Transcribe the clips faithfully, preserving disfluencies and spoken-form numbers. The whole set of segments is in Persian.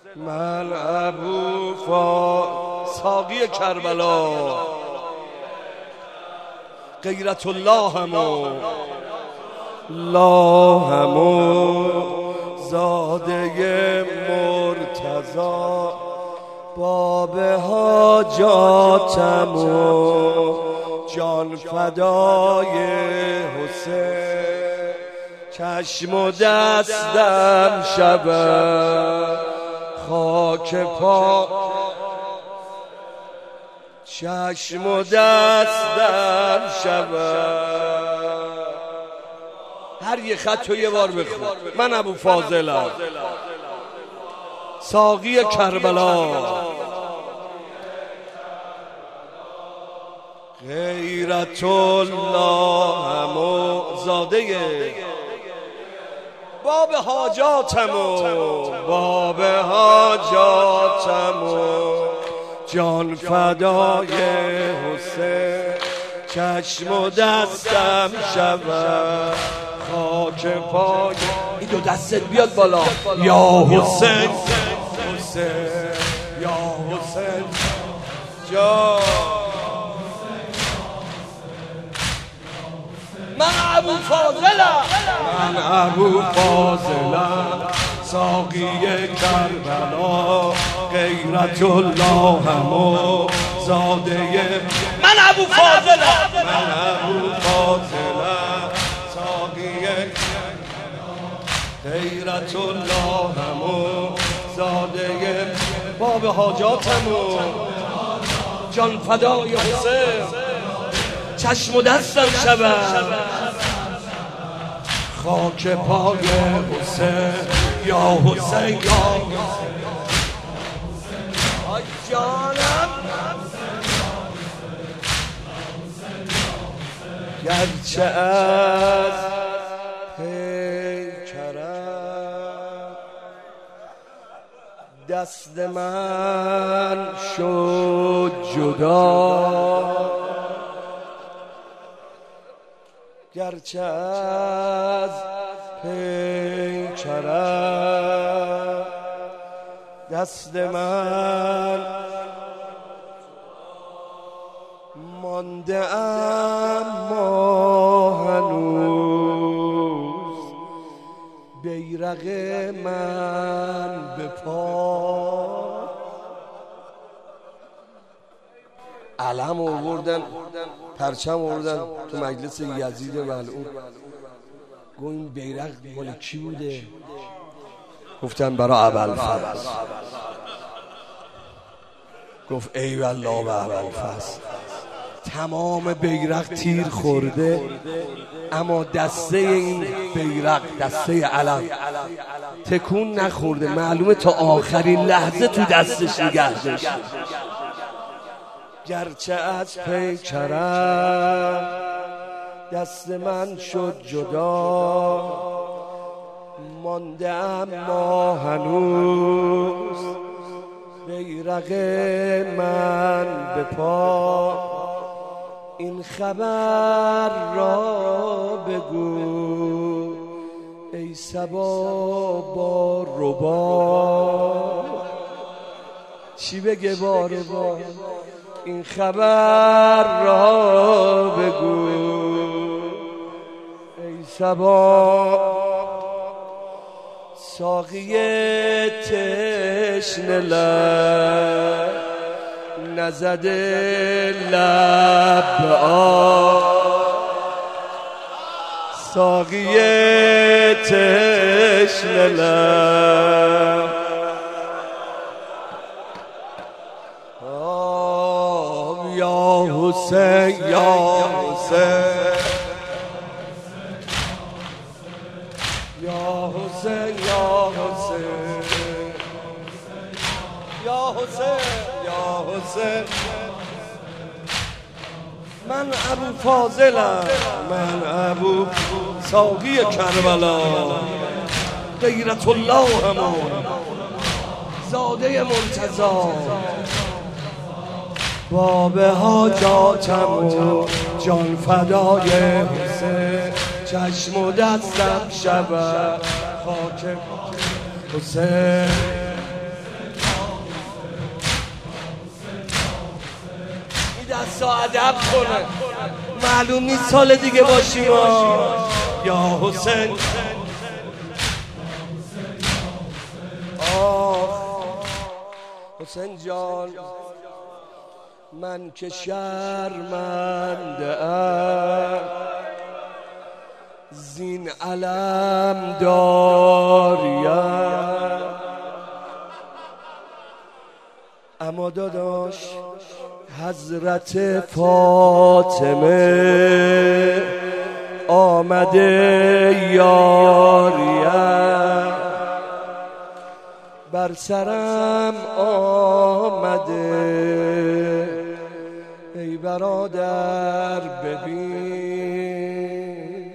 من ابو فا ساقی کربلا غیرت الله همو الله همو زاده مرتضی باب حاجاتمو جان فدای حسین چشم و دستم شبه خاک پا چشم و دستم شبه. هر یه خط رو یه بار بخون. من ابو فاضلم ساقی کربلا غیرت الله همو زاده باب حاجاتمو باب حاجاتمو جان فدای حسین چشم و دستم شبه خاک پای. این دو دستت بیاد بالا. یا حسین حسین یا حسین جا من ابو فاضلم من ابو فاضلم ساقی کربلا غیرت الله همو زاده من ابو فاضلم من ابو فاضلم ساقی غیرت الله همو زاده باب حاجاتمو جان فدای حسین چشم و دستم شبه خاک پای حسین یا حسین یا آی جانم گرچه از پیکرم دست من شد جدا گرچه از پیکرم دست من مانده اما هنوز بیرق من به پا علم آوردن پرچم آوردن تو مجلس یزید ملعون. گفت این بیرق مال کی بوده؟ گفتن برای ابوالفضل. گفت ای والله به ابوالفضل تمام بیرق تیر خورده اما دسته این بیرق دسته علم تکون نخورده. معلومه تا آخرین لحظه تو دستش نگه داشت. گرچه از پیکرم دست من شد جدا مانده اما هنوز بیرق من به پا. این خبر را بگو ای صبا با ربا. چی بگه با ربا؟ این خبر را بگو ای صبا ساقی تشنه لب نزده لب آب ساقی تشنه لب یا حسین یا حسین یا حسین یا حسین یا حسین یا حسین من ابو فاضلم من ابو ساقی کربلا غیرت الله همو زاده مرتضی باب حاجاتمو جان فدای حسین چشم و دستم شبه خاک حسین ایسا ادب کنه، معلوم نیست سال دیگه باشیم. یا حسین آه حسین جان، من که شرمنده ام زین علم داریم، اما داداش حضرت فاطمه آمده یاریم، بر سرم آمده. ای برادر ببین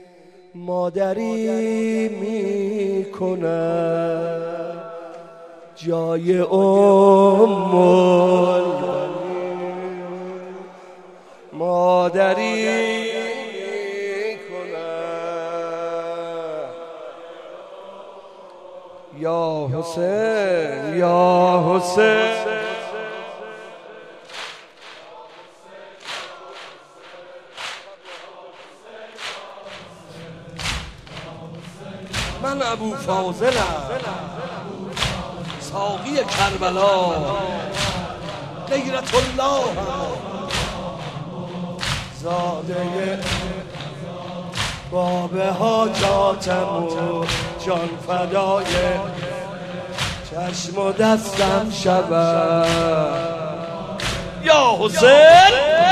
مادری میکنم جای ام البنین، مادری میکنم. یا حسین یا حسین من ابو فاضلم ساقی کربلا، غیرت الله زاده باب حاجاتم و جان فدای چشم و دستم شود. یا حسین